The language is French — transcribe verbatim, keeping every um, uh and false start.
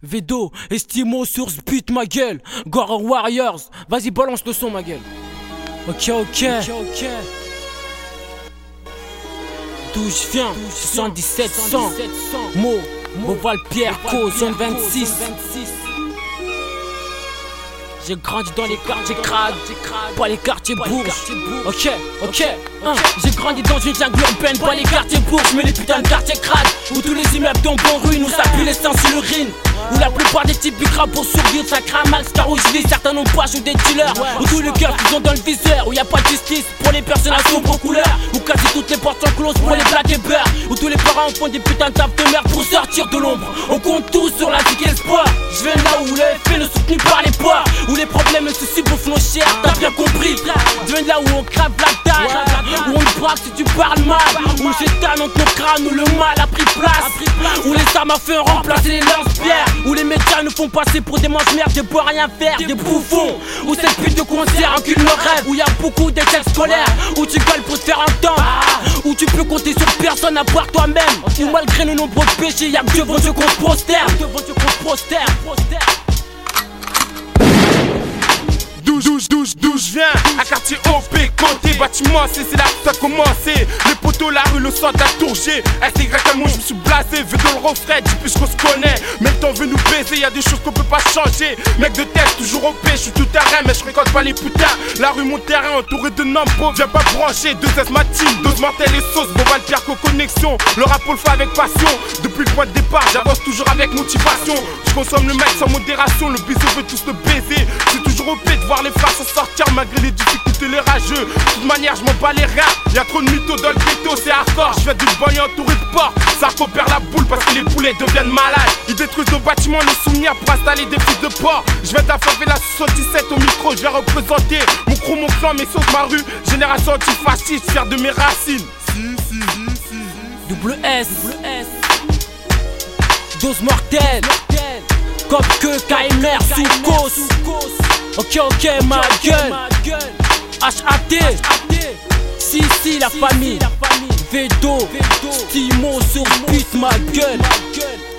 Vedo, Estimo, Source, But, ma gueule. Gore Warriors, vas-y balance le son ma gueule. Ok, ok, ok, ok. D'où je viens, soixante-dix-sept cent. Mo, Beauval, Pierre, Co, zone vingt-six. J'ai grandi dans les quartiers crades, pas les quartiers bourges. Ok, ok, hein. J'ai grandi dans une jungle urbaine, pas les quartiers bourges, mais les putains de quartiers crades. Où tous les immeubles tombent en ruine, où ça pue l'essence et l'urine. Où la plupart des types bugrent pour survivre, ça craint max car où je vis, certains n'ont pas joué des dealers. Où tous les cœurs qu'ils ont dans le viseur, où y a pas de justice pour les personnes à sombres couleurs. Où quasi toutes les portes sont closes pour les blagues et beurre. Où tous les parents font des putains de tables de merde pour sortir de l'ombre. On compte tous sur la vie et l'espoir. Je viens là où le F N est soutenu par les poids. Où les problèmes et soucis bouffent nos chairs, t'as bien compris. Je viens là où on crève la dalle, où on te braque si tu parles mal. Où le chétan entre nos crânes, où le mal a pris place. Où les armes à feu ont remplacé les lance-pierres. Où les médias nous font passer pour des mange-merdes, des bois rien faire, des bouffons. Où cette pute de concert encule nos rêves. Où y a beaucoup d'échecs scolaires, où tu gueules pour te faire entendre. Où tu peux compter sur personne à part toi-même. Où malgré nos nombreux péchés, y'a que Dieu bon Dieu qu'on se prosterne. Douche, douche, douche, viens, un quartier O P, côté bâtiment, c'est là que ça a commencé. Les poteaux, la rue, le centre, la tour G. S Y, moi je me suis blasé, vu dans le refrain, dis plus qu'on se connaît. Même temps veut nous baiser, y'a des choses qu'on peut pas changer. Mec de tête, toujours O P, je suis tout terrain, mais je fréquente pas les putains. La rue, mon terrain, entouré de nombres, viens pas brancher. Deux S ma team, dose mortelle et sauce, Beauval, Pierre, Co, connexion. Le rap, on le fait avec passion. Depuis le point de départ, j'avance toujours avec motivation. Je consomme le mec sans modération, le bisou veut tous le baiser. C'est toujours O P de voir les frères s'en sortir malgré les difficultés, les rageux. De toute manière, je m'en bats les reins. Y'a trop de mythos dans le ghetto, c'est hardcore. Je viens d'une banlieue entourée de porcs. Ça perd la boule parce que les poulets deviennent malades. Ils détruisent nos bâtiments, nos souvenirs pour installer des fils de porc. Je viens de la favela soixante-dix-sept au micro, je vais représenter mon crew, mon clan, mes sauces, ma rue. Génération antifasciste, fier de mes racines. Si, si, si, si. Double S, dose mortelle. Comme que K M R sous cause. Ok, ok, ma gueule. H A T. Si, si, la famille. Vedo. Stimo sur But, ma gueule.